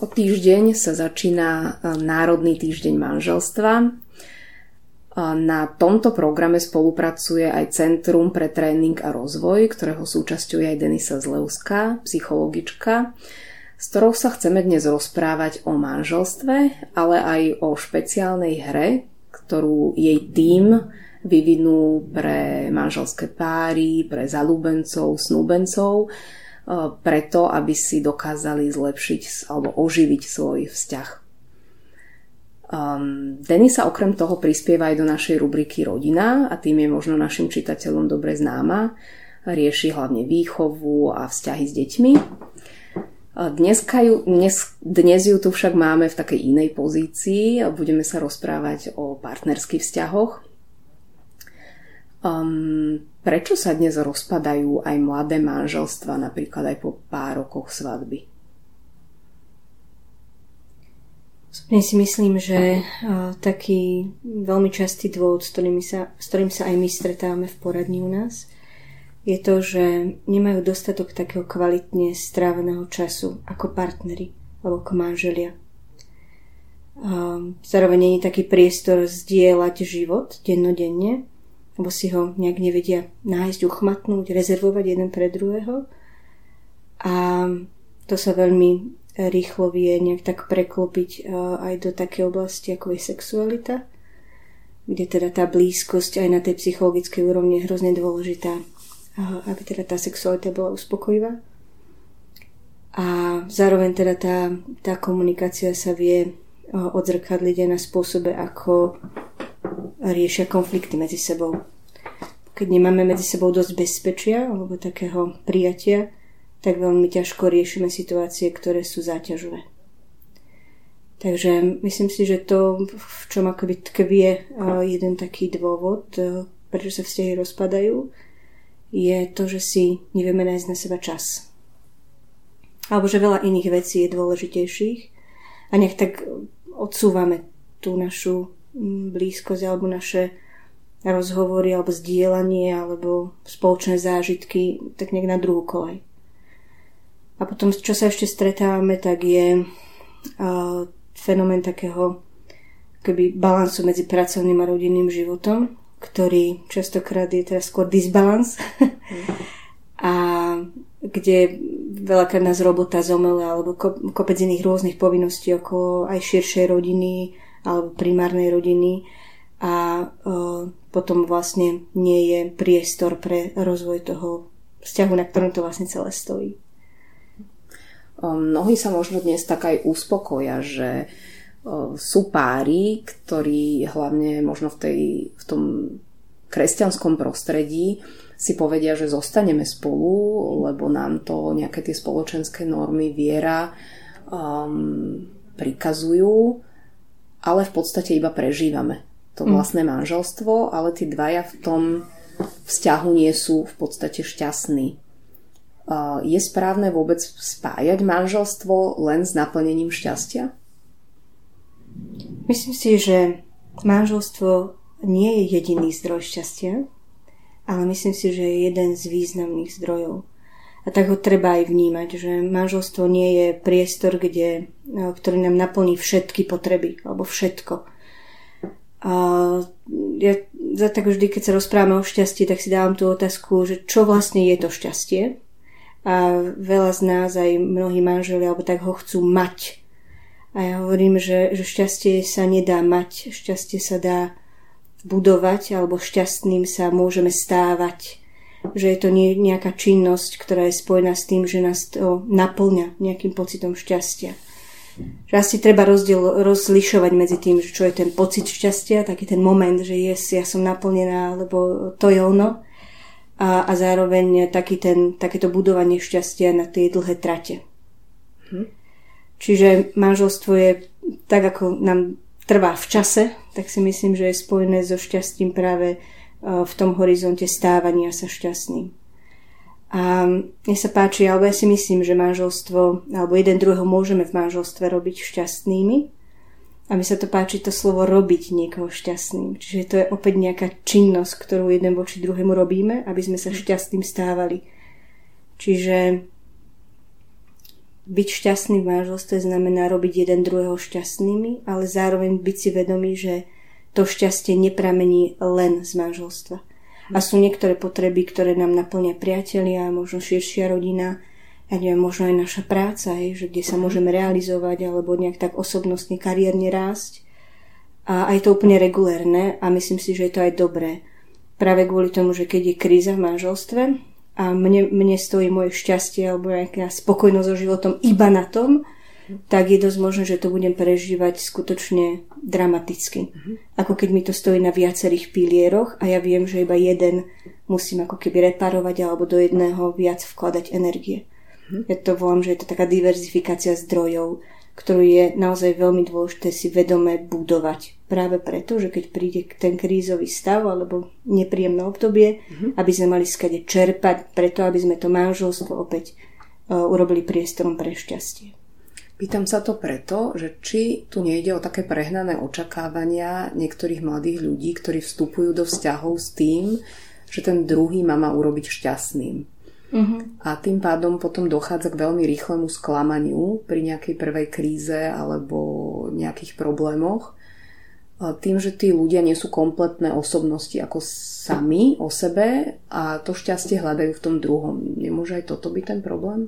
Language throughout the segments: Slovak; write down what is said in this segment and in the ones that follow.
O týždeň sa začína Národný týždeň manželstva. Na tomto programe spolupracuje aj Centrum pre tréning a rozvoj, ktorého súčasťou je aj Denisa Zlevská, psychologička, s ktorou sa chceme dnes rozprávať o manželstve, ale aj o špeciálnej hre, ktorú jej tím vyvinul pre manželské páry, pre zaľúbencov, snúbencov, preto, aby si dokázali zlepšiť alebo oživiť svoj vzťah. Denisa okrem toho prispieva aj do našej rubriky Rodina a tým je možno našim čitateľom dobre známa. Rieši hlavne výchovu a vzťahy s deťmi. Dnes ju tu však máme v takej inej pozícii a budeme sa rozprávať o partnerských vzťahoch. Prečo sa dnes rozpadajú aj mladé manželstva, napríklad aj po pár rokoch svadby? Ja si myslím, že taký veľmi častý dôvod, s ktorým sa aj my stretávame v poradni u nás, je to, že nemajú dostatok takého kvalitne stráveného času ako partneri alebo ako manželia. Zároveň nie je taký priestor zdieľať život dennodenne, lebo si ho nejak nevedia nájsť, uchmatnúť, rezervovať jeden pre druhého. A to sa veľmi rýchlo vie nejak tak preklopiť aj do také oblasti, ako je sexualita, kde teda tá blízkosť aj na tej psychologickej úrovni je hrozne dôležitá, aby teda tá sexualita bola uspokojivá. A zároveň teda tá komunikácia sa vie odzrkadliť aj na spôsobe, ako riešia konflikty medzi sebou. Keď nemáme medzi sebou dosť bezpečia alebo takého prijatia, tak veľmi ťažko riešime situácie, ktoré sú záťažové. Takže myslím si, že to, v čom akoby tkvie jeden taký dôvod, prečo sa vzťahy rozpadajú, je to, že si nevieme nájsť na seba čas. Alebo že veľa iných vecí je dôležitejších a nejak tak odsúvame tú našu blízkosť alebo naše rozhovory alebo zdieľanie alebo spoločné zážitky tak nejak na druhú koľaj. A potom, čo sa ešte stretávame, tak je fenomén takého keby balansu medzi pracovným a rodinným životom, ktorý častokrát je teraz skôr disbalans a kde veľakrát nás robota zomele alebo kopec iných rôznych povinností okolo aj širšej rodiny alebo primárnej rodiny a potom vlastne nie je priestor pre rozvoj toho vzťahu, na ktorom to vlastne celé stojí. Mnohí sa možno dnes tak aj uspokoja, že sú páry, ktorí hlavne možno v tom kresťanskom prostredí si povedia, že zostaneme spolu, lebo nám to nejaké tie spoločenské normy, viera prikazujú, ale v podstate iba prežívame to vlastné manželstvo, ale tí dvaja v tom vzťahu nie sú v podstate šťastní. Je správne vôbec spájať manželstvo len s naplnením šťastia? Myslím si, že manželstvo nie je jediný zdroj šťastia, ale myslím si, že je jeden z významných zdrojov. A tak ho treba aj vnímať, že manželstvo nie je priestor, ktorý nám naplní všetky potreby, alebo všetko. Ja tak vždy, keď sa rozprávame o šťastí, tak si dávam tú otázku, že čo vlastne je to šťastie? A veľa z nás, aj mnohí manželia, alebo tak ho chcú mať. A ja hovorím, že šťastie sa nedá mať, šťastie sa dá budovať, alebo šťastným sa môžeme stávať. Že je to nejaká činnosť, ktorá je spojená s tým, že nás to naplňa nejakým pocitom šťastia. Že asi treba rozlišovať medzi tým, čo je ten pocit šťastia, taký ten moment, že ja som naplnená, lebo to je ono. A zároveň takéto budovanie šťastia na tie dlhé trate. Čiže manželstvo je tak, ako nám trvá v čase, tak si myslím, že je spojené so šťastím práve v tom horizonte stávania sa šťastným. A mne sa páči, alebo ja si myslím, že manželstvo, alebo jeden druhého môžeme v manželstve robiť šťastnými. A mi sa to páči to slovo robiť niekoho šťastným. Čiže to je opäť nejaká činnosť, ktorú jeden voči druhému robíme, aby sme sa šťastným stávali. Čiže byť šťastný v manželstve znamená robiť jeden druhého šťastnými, ale zároveň byť si vedomý, že to šťastie nepramení len z manželstva. A sú niektoré potreby, ktoré nám naplňa priatelia, možno širšia rodina, ja neviem, možno aj naša práca, že kde sa môžeme realizovať alebo nejak tak osobnostne, kariérne rásť. A aj to úplne regulérne a myslím si, že je to aj dobré. Práve kvôli tomu, že keď je kríza v manželstve a mne stojí moje šťastie alebo nejaká spokojnosť so životom iba na tom, tak je dosť možné, že to budem prežívať skutočne dramaticky. Ako keď mi to stojí na viacerých pilieroch a ja viem, že iba jeden musím ako keby reparovať alebo do jedného viac vkladať energie. Ja to volám, že je to taká diverzifikácia zdrojov, ktorú je naozaj veľmi dôležité si vedome budovať. Práve preto, že keď príde ten krízový stav alebo nepríjemné obdobie, aby sme mali skade čerpať, preto aby sme to manželstvo opäť urobili priestorom pre šťastie. Pýtam sa to preto, že či tu nejde o také prehnané očakávania niektorých mladých ľudí, ktorí vstupujú do vzťahov s tým, že ten druhý má urobiť šťastným. A tým pádom potom dochádza k veľmi rýchlemu sklamaniu pri nejakej prvej kríze alebo nejakých problémoch. Tým, že tí ľudia nie sú kompletné osobnosti ako sami o sebe a to šťastie hľadajú v tom druhom. Nemôže aj toto byť ten problém?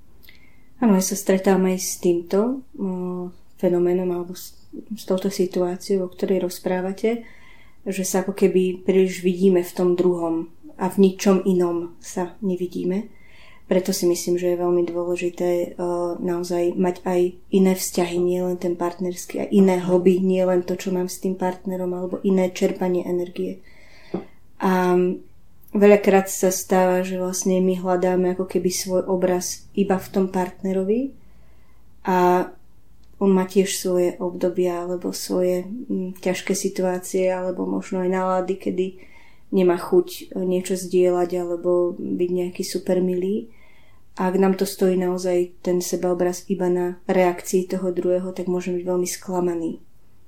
Áno, ja sa stretávam aj s týmto fenoménom alebo s touto situáciou, o ktorej rozprávate, že sa ako keby príliš vidíme v tom druhom a v ničom inom sa nevidíme. Preto si myslím, že je veľmi dôležité naozaj mať aj iné vzťahy, nie len ten partnerský, a iné hobby, nie len to, čo mám s tým partnerom, alebo iné čerpanie energie. A veľakrát sa stáva, že vlastne my hľadáme ako keby svoj obraz iba v tom partnerovi a on má tiež svoje obdobia alebo svoje ťažké situácie alebo možno aj nálady, kedy nemá chuť niečo zdieľať alebo byť nejaký super milý. A ak nám to stojí naozaj ten sebaobraz iba na reakcii toho druhého, tak môžeme byť veľmi sklamaní.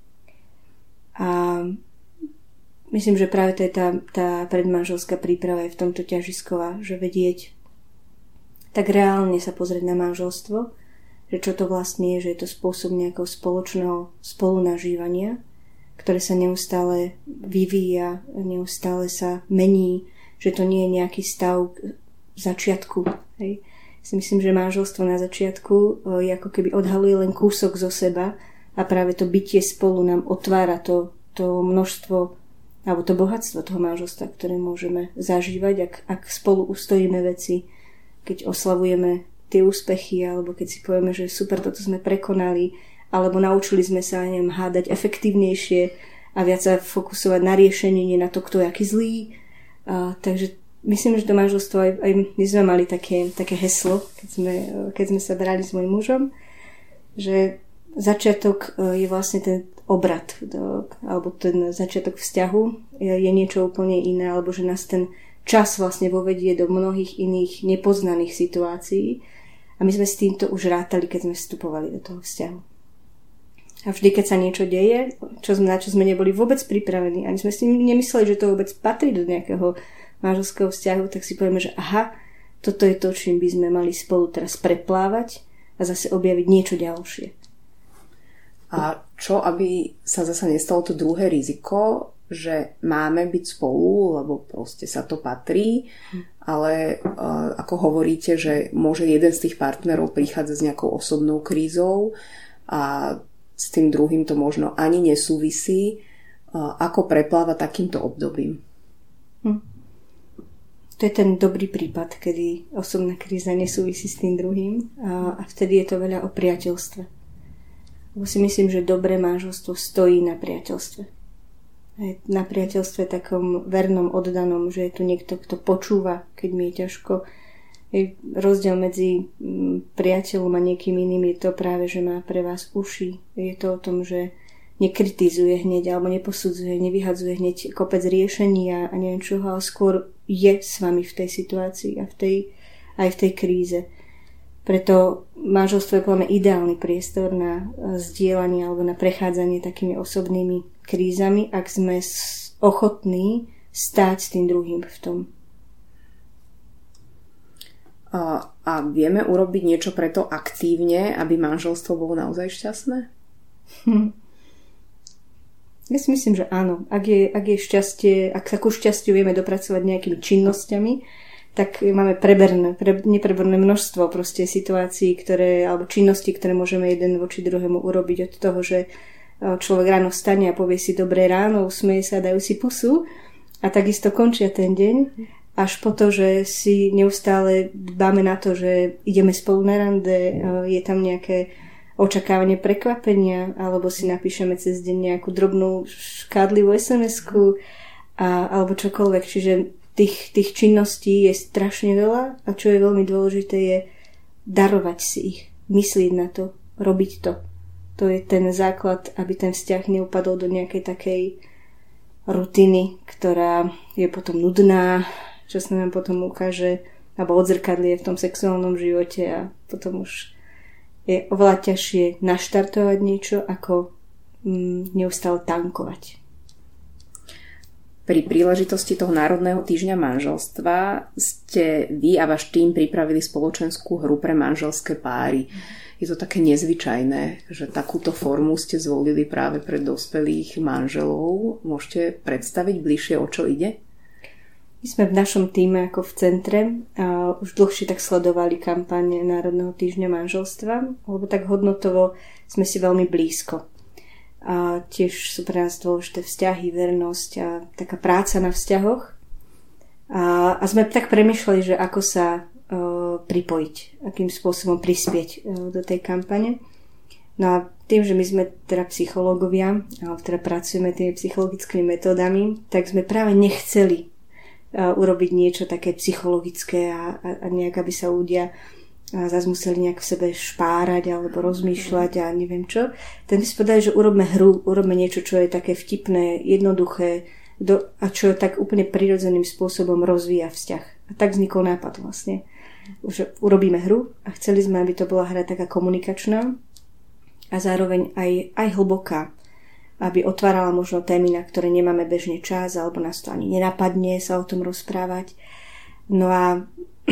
A myslím, že práve to je tá predmanželská príprava je v tomto ťažisková, že vedieť tak reálne sa pozrieť na manželstvo, že čo to vlastne je, že je to spôsob nejakého spoločného spolunažívania, ktoré sa neustále vyvíja, neustále sa mení, že to nie je nejaký stav začiatku. Hej. Si myslím, že manželstvo na začiatku je ako keby odhaluje len kúsok zo seba a práve to bytie spolu nám otvára to množstvo alebo to bohatstvo toho manželstva, ktoré môžeme zažívať, ak spolu ustojíme veci, keď oslavujeme tie úspechy alebo keď si povieme, že super, toto sme prekonali, alebo naučili sme sa, neviem, hádať efektívnejšie a viac sa fokusovať na riešenie, nie na to, kto je aký zlý. Takže myslím, že to manželstvo aj my sme mali také heslo, keď sme sa brali s mojím mužom, že začiatok je vlastne ten obrad, alebo ten začiatok vzťahu je niečo úplne iné, alebo že nás ten čas vlastne vovedie do mnohých iných nepoznaných situácií a my sme s týmto už rátali, keď sme vstupovali do toho vzťahu. A vždy, keď sa niečo deje, na čo sme neboli vôbec pripravení, ani sme si nemysleli, že to vôbec patrí do nejakého manželského vzťahu, tak si povieme, že aha, toto je to, čím by sme mali spolu teraz preplávať a zase objaviť niečo ďalšie. A čo, aby sa zasa nestalo to druhé riziko, že máme byť spolu, lebo proste sa to patrí, ale ako hovoríte, že môže jeden z tých partnerov prichádzať s nejakou osobnou krízou a s tým druhým to možno ani nesúvisí. Ako prepláva takýmto obdobím? To je ten dobrý prípad, kedy osobná kríza nesúvisí s tým druhým a vtedy je to veľa o priateľstve. Lebo si myslím, že dobré manželstvo stojí na priateľstve. Na priateľstve takom vernom, oddanom, že je tu niekto, kto počúva, keď mi je ťažko. Rozdiel medzi priateľom a niekým iným je to práve, že má pre vás uši. Je to o tom, že nekritizuje hneď alebo neposudzuje, nevyhadzuje hneď kopec riešení a neviem čoho, ale skôr je s vami v tej situácii a aj v tej kríze. Preto manželstvo je podľa mňa ideálny priestor na zdieľanie alebo na prechádzanie takými osobnými krízami, ak sme ochotní stáť s tým druhým v tom. A vieme urobiť niečo preto aktívne, aby manželstvo bolo naozaj šťastné? Ja si myslím, že áno. Ak je šťastie, ak takú šťastiu vieme dopracovať nejakými činnosťami, tak máme nepreberné množstvo proste situácií, alebo činností, ktoré môžeme jeden voči druhému urobiť, od toho, že človek ráno vstane a povie si dobré ráno, usmeje sa, dajú si pusu a takisto končia ten deň, až po to, že si neustále dbáme na to, že ideme spolu na rande, je tam nejaké očakávanie prekvapenia, alebo si napíšeme cez deň nejakú drobnú škádlivú SMS-ku alebo čokoľvek. Čiže tých činností je strašne veľa a čo je veľmi dôležité je darovať si ich, myslieť na to, robiť to. To je ten základ, aby ten vzťah neupadol do nejakej takej rutiny, ktorá je potom nudná, čo sa nám potom ukáže alebo odzrkadlie v tom sexuálnom živote a potom už je oveľa ťažšie naštartovať niečo, ako neustále tankovať. Pri príležitosti toho Národného týždňa manželstva ste vy a váš tím pripravili spoločenskú hru pre manželské páry. Je to také nezvyčajné, že takúto formu ste zvolili práve pre dospelých manželov. Môžete predstaviť bližšie, o čo ide? My sme v našom tíme ako v centre a už dlhšie tak sledovali kampaň Národného týždňa manželstva, lebo tak hodnotovo sme si veľmi blízko. A tiež sú pre nás dôležité vzťahy, vernosť a taká práca na vzťahoch. A sme tak premýšľali, že ako sa pripojiť, akým spôsobom prispieť do tej kampane. No a tým, že my sme teda psychológovia, alebo teda pracujeme tými psychologickými metódami, tak sme práve nechceli urobiť niečo také psychologické a nejak, aby sa ľudia zase museli nejak v sebe špárať alebo rozmýšľať a neviem čo. Ten by si povedali, že urobme hru, urobme niečo, čo je také vtipné, jednoduché a čo tak úplne prirodzeným spôsobom rozvíja vzťah. A tak vznikol nápad vlastne. Že urobíme hru a chceli sme, aby to bola hra taká komunikačná a zároveň aj hlboká, aby otvárala možno témy, na ktoré nemáme bežne čas, alebo nás to ani nenapadne sa o tom rozprávať. No a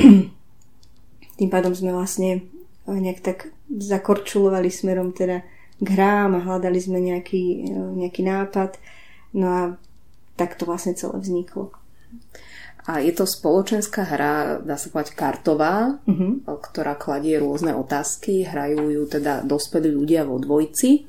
tým pádom sme vlastne nejak tak zakorčulovali smerom teda k hrám a hľadali sme nejaký nápad. No a tak to vlastne celé vzniklo. A je to spoločenská hra, dá sa povedať kartová, ktorá kladie rôzne otázky. Hrajú ju teda dospelí ľudia vo dvojici.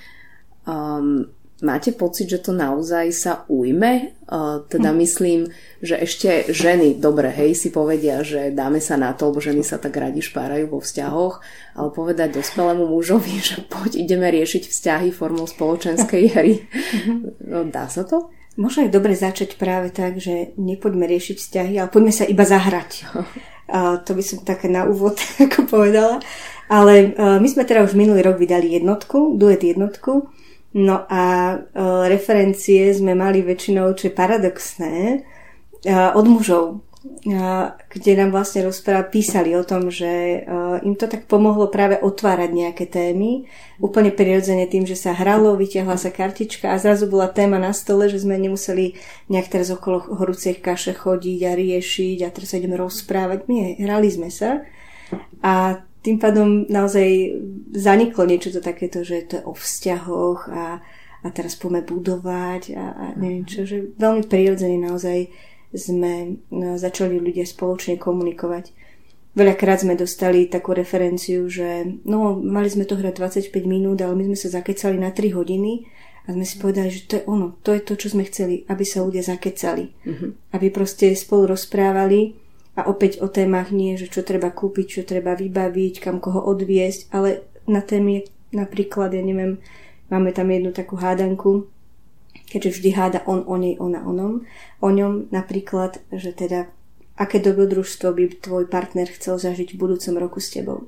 Máte pocit, že to naozaj sa ujme? Teda myslím, že ešte ženy, dobre, hej, si povedia, že dáme sa na to, lebo ženy sa tak radi špárajú vo vzťahoch, ale povedať dospelému mužovi, že poď ideme riešiť vzťahy formou spoločenskej hry. Dá sa to? Možno je dobre začať práve tak, že nepoďme riešiť vzťahy, ale poďme sa iba zahrať. To by som také na úvod ako povedala. Ale my sme teda už minulý rok vydali duet jednotku. No a referencie sme mali väčšinou, čo je paradoxné, od mužov, kde nám vlastne písali o tom, že im to tak pomohlo práve otvárať nejaké témy, úplne prirodzene tým, že sa hralo, vytiahla sa kartička a zrazu bola téma na stole, že sme nemuseli nejak teraz okolo horúcej kaše chodiť a riešiť a teraz sa ideme rozprávať. Nie, hrali sme sa a tým pádom naozaj zaniklo niečo to takéto, že to je o vzťahoch a teraz poďme budovať a neviem čo, že veľmi prirodzene naozaj sme začali ľudia spoločne komunikovať. Veľakrát sme dostali takú referenciu, že mali sme to hrať 25 minút, ale my sme sa zakecali na 3 hodiny a sme si povedali, že to je ono, to je to, čo sme chceli, aby sa ľudia zakecali. Aby proste spolu rozprávali. A opäť o témach nie, že čo treba kúpiť, čo treba vybaviť, kam koho odviesť, ale na témy napríklad, ja neviem, máme tam jednu takú hádanku, keďže vždy háda on o nej, ona o ňom napríklad, že teda aké dobrodružstvo by tvoj partner chcel zažiť v budúcom roku s tebou.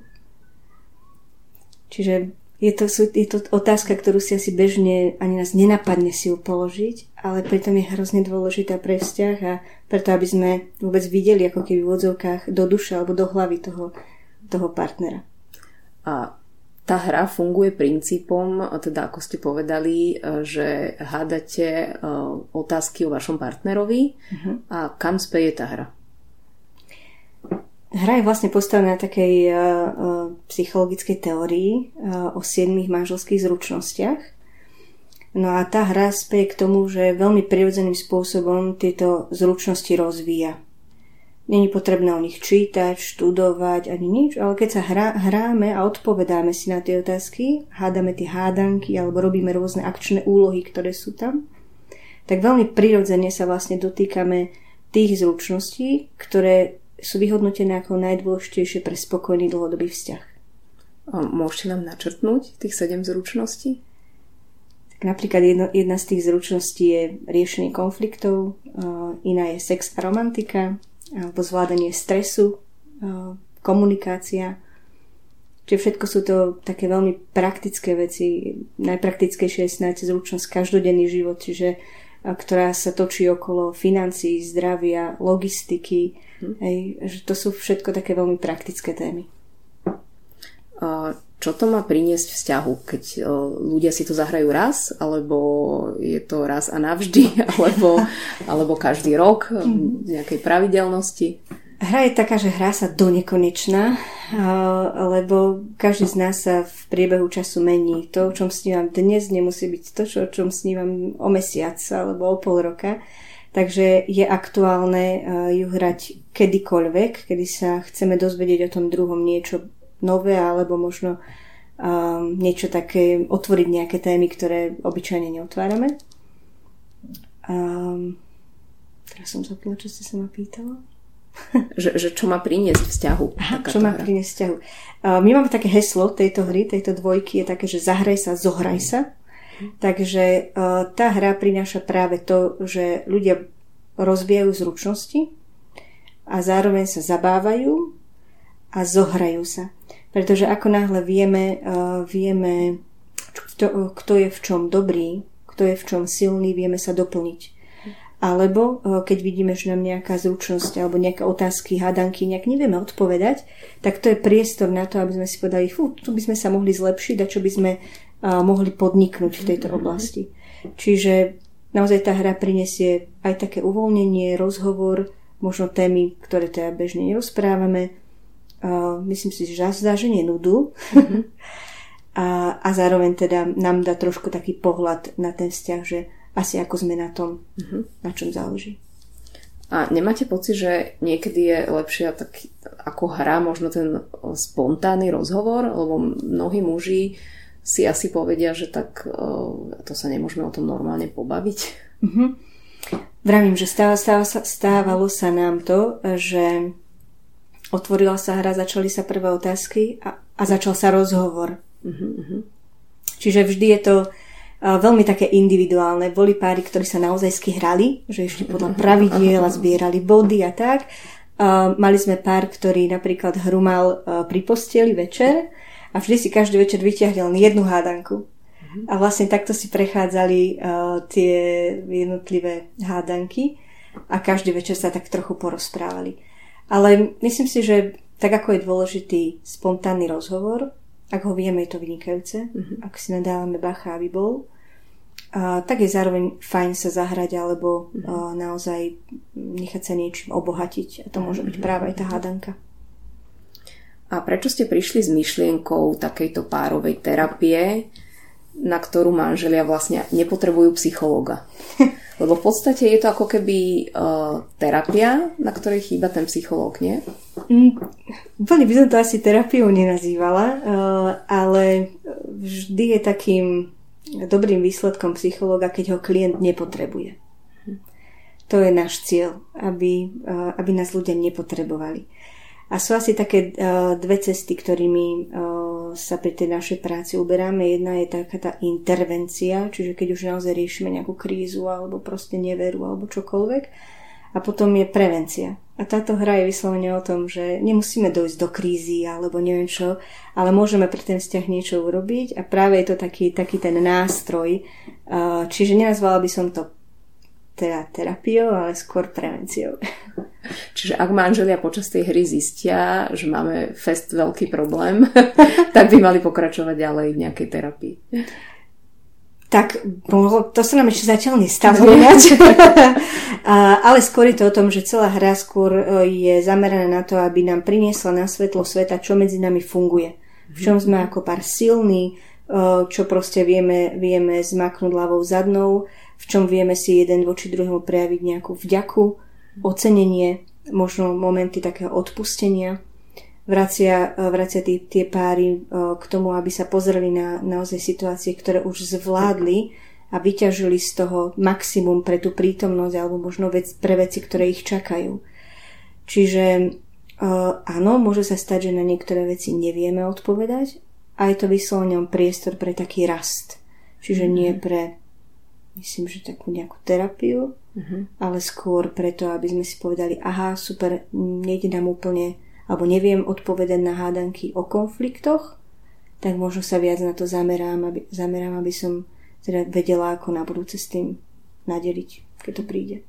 Čiže je to otázka, ktorú si asi bežne ani nás nenapadne si ju položiť, ale pritom je hrozne dôležitá pre vzťah a preto, aby sme vôbec videli ako keby v odzovkách do duše alebo do hlavy toho partnera. A tá hra funguje princípom, teda ako ste povedali, že hádate otázky o vašom partnerovi a kam speje tá hra? Hra je vlastne postavená na takej psychologickej teórii o 7 manželských zručnostiach. No a tá hra speje k tomu, že veľmi prirodzeným spôsobom tieto zručnosti rozvíja. Není potrebné o nich čítať, študovať ani nič, ale keď sa hráme a odpovedáme si na tie otázky, hádame tie hádanky alebo robíme rôzne akčné úlohy, ktoré sú tam, tak veľmi prirodzene sa vlastne dotýkame tých zručností, ktoré sú vyhodnotené ako najdôležitejšie pre spokojný dlhodobý vzťah. Môžete nám načrtnúť tých 7 zručností? Tak napríklad jedna z tých zručností je riešenie konfliktov, iná je sex a romantika, alebo zvládanie stresu, komunikácia. Čiže všetko sú to také veľmi praktické veci. Najpraktickejšia je snáď zručnosť každodenný život, čiže ktorá sa točí okolo financií, zdravia, logistiky. Hej, že to sú všetko také veľmi praktické témy. Čo to má priniesť vzťahu, keď ľudia si to zahrajú raz, alebo je to raz a navždy, alebo každý rok v nejakej pravidelnosti? Hra je taká, že hrá sa do nekonečna, lebo každý z nás sa v priebehu času mení. To, o čom snívam dnes, nemusí byť to, o čom snívam o mesiac alebo o pol roka. Takže je aktuálne ju hrať kedykoľvek, kedy sa chceme dozvedieť o tom druhom niečo nové, alebo možno niečo také, otvoriť nejaké témy, ktoré obyčajne neotvárame. Teraz som zapila, čo ste sa ma pýtala. Že čo má priniesť vzťahu. Čo má priniesť vzťahu. My máme také heslo tejto hry, tejto dvojky, je také, že zahraj sa, zohraj sa. Takže tá hra prináša práve to, že ľudia rozvíjajú zručnosti a zároveň sa zabávajú a zohrajú sa. Pretože ako náhle vieme, kto je v čom dobrý, kto je v čom silný, vieme sa doplniť. Alebo keď vidíme, že nám nejaká zručnosť alebo nejaké otázky, hádanky nejak nevieme odpovedať, tak to je priestor na to, aby sme si povedali, tu by sme sa mohli zlepšiť a čo by sme mohli podniknúť v tejto oblasti. Čiže naozaj tá hra prinesie aj také uvoľnenie, rozhovor, možno témy, ktoré teda bežne nerozprávame. Myslím si, že zdá, že nie nudu. A zároveň teda nám dá trošku taký pohľad na ten vzťah, že asi ako sme na tom, na čom záleží. A nemáte pocit, že niekedy je lepšia ako hra, možno ten spontánny rozhovor, lebo mnohí muži si asi povedia, že tak to sa nemôžeme o tom normálne pobaviť. Vravím, že stávalo sa nám to, že otvorila sa hra, začali sa prvé otázky a začal sa rozhovor. Čiže vždy je to veľmi také individuálne. Boli páry, ktorí sa naozaj hrali, že ešte podľa pravidiel a zbierali body a tak. Mali sme pár, ktorý napríklad hru mal pri posteli večer a vždy si každý večer vyťahli len jednu hádanku. A vlastne takto si prechádzali tie jednotlivé hádanky a každý večer sa tak trochu porozprávali. Ale myslím si, že tak ako je dôležitý spontánny rozhovor, ak ho vieme, je to vynikajúce, ak si nadávame bacha, aby bol, tak je zároveň fajn sa zahrať alebo naozaj nechať sa niečím obohatiť. A to môže byť práve aj tá hádanka. A prečo ste prišli s myšlienkou takejto párovej terapie, na ktorú manželia vlastne nepotrebujú psychológa? Lebo v podstate je to ako keby terapia, na ktorej chýba ten psychológ, nie? Úplne by som to asi terapiou nenazývala, ale vždy je takým dobrým výsledkom psychológa, keď ho klient nepotrebuje. To je náš cieľ, aby nás ľudia nepotrebovali. A sú asi také dve cesty, ktorými sa pri tej našej práci uberáme. Jedna je taká tá intervencia, čiže keď už naozaj riešime nejakú krízu alebo proste neveru alebo čokoľvek. A potom je prevencia. A táto hra je vyslovene o tom, že nemusíme dojsť do krízy alebo neviem čo, ale môžeme pre ten vzťah niečo urobiť a práve je to taký ten nástroj. Čiže nenazvala by som to teda terapiou, ale skôr prevenciou. Čiže ak manželia počas tej hry zistia, že máme fest veľký problém, tak by mali pokračovať ďalej v nejakej terapii. Tak, to sa nám ešte zatiaľ nestalo. Ale skôr je to o tom, že celá hra skôr je zameraná na to, aby nám priniesla na svetlo sveta, čo medzi nami funguje. V čom sme ako pár silní, čo proste vieme zmaknúť ľavou zadnou, v čom vieme si jeden voči druhému prejaviť nejakú vďaku, ocenenie, možno momenty takého odpustenia. Vracia tie páry k tomu, aby sa pozreli na naozaj situácie, ktoré už zvládli a vyťažili z toho maximum pre tú prítomnosť alebo možno pre veci, ktoré ich čakajú. Čiže áno, môže sa stať, že na niektoré veci nevieme odpovedať a je to vyslovene priestor pre taký rast. Čiže nie pre, myslím, že takú nejakú terapiu, ale skôr preto, aby sme si povedali, aha, super, nejde nám úplne alebo neviem odpovedať na hádanky o konfliktoch, tak možno sa viac na to zamerám, aby som teda vedela, ako na budúce s tým nadeliť, keď to príde.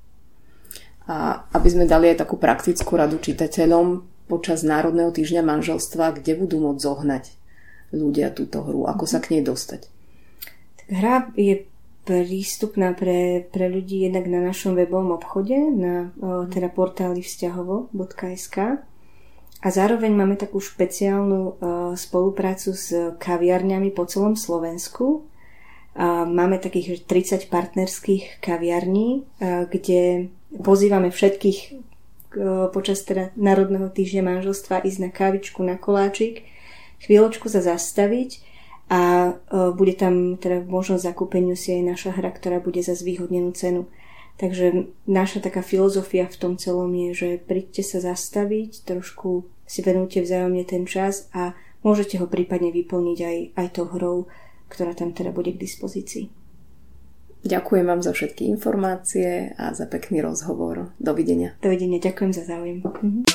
A aby sme dali aj takú praktickú radu čitateľom počas Národného týždňa manželstva, kde budú môcť zohnať ľudia túto hru, ako sa k nej dostať? Tak hra je prístupná pre ľudí jednak na našom webovom obchode, na teda portáli vzťahovo.sk. A zároveň máme takú špeciálnu spoluprácu s kaviarňami po celom Slovensku. Máme takých 30 partnerských kaviarní, kde pozývame všetkých počas teda Národného týždňa manželstva ísť na kávičku, na koláčik, chvíľočku sa zastaviť a bude tam teda možnosť zakúpeniu si aj naša hra, ktorá bude za zvýhodnenú cenu. Takže naša taká filozofia v tom celom je, že príďte sa zastaviť, trošku si venujte vzájomne ten čas a môžete ho prípadne vyplniť aj tou hrou, ktorá tam teda bude k dispozícii. Ďakujem vám za všetky informácie a za pekný rozhovor. Dovidenia. Dovidenia, ďakujem za záujem.